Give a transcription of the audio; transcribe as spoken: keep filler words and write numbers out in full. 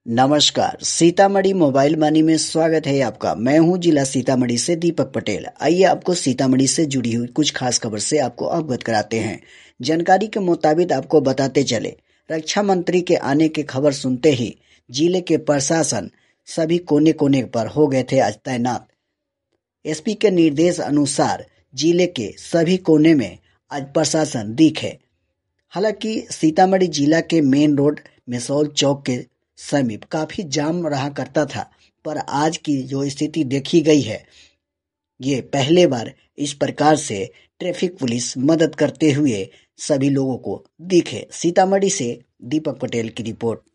नमस्कार, Sitamarhi mobile money में स्वागत है आपका। मैं हूं जिला सीतामढ़ी से दीपक पटेल। आइए आपको सीतामढ़ी से जुड़ी हुई कुछ खास खबर से आपको अवगत कराते हैं। जानकारी के मुताबिक आपको बताते चले, रक्षा मंत्री के आने की खबर सुनते ही जिले के प्रशासन सभी कोने कोने पर हो गए थे आज तैनात। एसपी के निर्देश अनुसार जिले के सभी कोने में आज प्रशासन दिखे। हालांकि सीतामढ़ी जिला के मेन रोड मिसौल चौक के समीप काफी जाम रहा करता था, पर आज की जो स्थिति देखी गई है, ये पहले बार इस प्रकार से ट्रैफिक पुलिस मदद करते हुए सभी लोगों को दिखे। सीतामढ़ी से दीपक पटेल की रिपोर्ट।